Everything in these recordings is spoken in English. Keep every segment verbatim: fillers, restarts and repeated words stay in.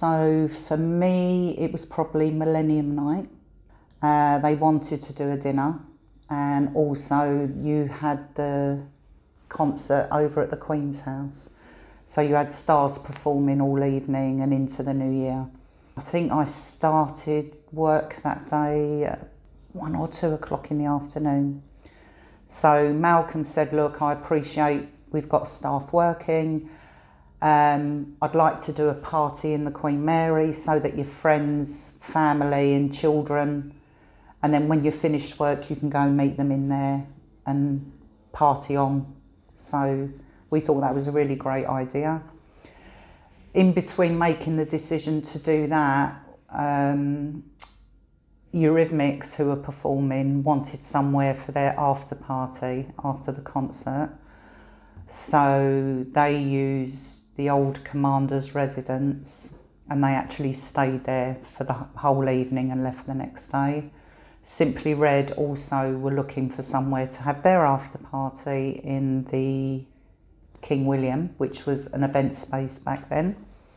So for me, it was probably Millennium Night. Uh, they wanted to do a dinner, and also you had the concert over at the Queen's House. So you had stars performing all evening and into the new year. I think I started work that day at one or two o'clock in the afternoon. So Malcolm said, look, I appreciate we've got staff working. Um, I'd like to do a party in the Queen Mary so that your friends, family and children, and then when you're finished work, you can go and meet them in there and party on. So we thought that was a really great idea. In between making the decision to do that, um, Eurythmics, who were performing, wanted somewhere for their after party after the concert. So they used the old Commander's residence, and they actually stayed there for the whole evening and left the next day. Simply Red also were looking for somewhere to have their after party in the King William, which was an event space back then.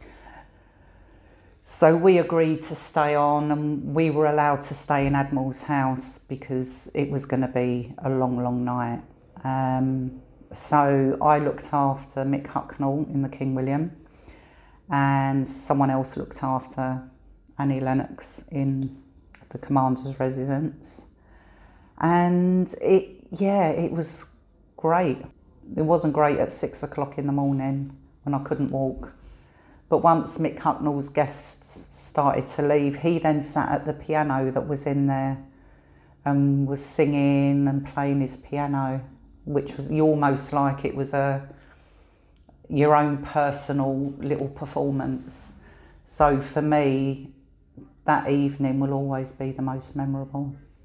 So we agreed to stay on, and we were allowed to stay in Admiral's house because it was going to be a long, long night. Um, so I looked after Mick Hucknall in the King William, and someone else looked after Annie Lennox in the Commander's residence. And it, yeah, it was great. It wasn't great at six o'clock in the morning when I couldn't walk. But once Mick Hucknall's guests started to leave, he then sat at the piano that was in there and was singing and playing his piano, which was almost like it was a your own personal little performance. So for me, that evening will always be the most memorable.